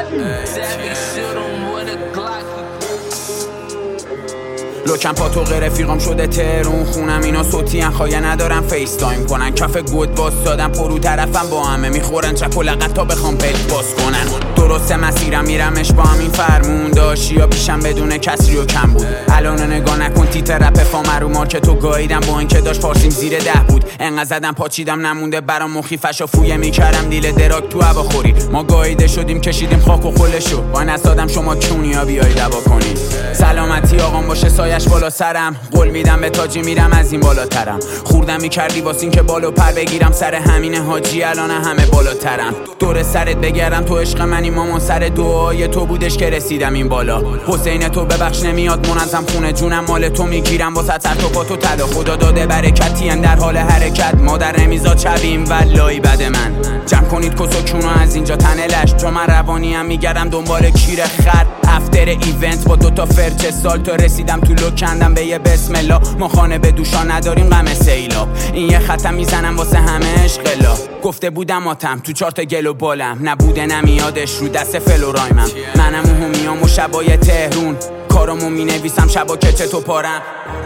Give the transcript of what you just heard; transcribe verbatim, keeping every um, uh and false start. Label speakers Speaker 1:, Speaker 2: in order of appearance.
Speaker 1: لوکم پا تو غیر رفیقام شده ترون خونم اینا صوتی ان خواهی ندارم فیس تایم کنن کف گود باز دادم پرو طرفم با همه میخورن چک و لغت تا بخوام پلک باز کنن درسته مسیرم میرمش با همین فرمون داشیا پیشم بدون کسری و کم بود الان نگاه نکن تیت رپ فامر رو مارکتو گاییدم با اینکه داشت پارسیم زیر ده بود انقدر زدم پاچیدم نمونده برام مخیفش و فویه میکردم دیل دراک تو هوا خوری ما گاییده شدیم کشیدیم خاک و خلشو با نسادم شما کونیا بیای دوا کنی سلامتی آقام باشه سایش بالا سرم قول میدم به تاجی میرم از این بالاترم خوردم میکردی واسه این که بالو پر بگیرم سر همین حاجی الان همه بالاترم دور سرت بگردم تو عشق منی مامان سر دعای تو بودش که رسیدم این بالا حسین تو ببخش نمیاد منظم خونه جونم مال تو میگیرم واسه سر تو پا تو طلا خدا داده برکتی ان در حال حرکت مادر نمیزاد چبیم والای بد من جمع کنید کسو کونو از اینجا تنلش چون من روانیم میگردم دنبال کیر خر افتر ایونت با دوتا فرچه سال تا رسیدم تو لو کندم به یه بسم الله ما خانه به دوشان نداریم غم سیلاب این یه خطم میزنم واسه همه عشقلا گفته بودم آتم تو چارت گل و بالم نبوده نمیادش رو دست فلو رایمم منم و همیام و شبای تهرون کارامو مینویسم شبا که چه تو پارم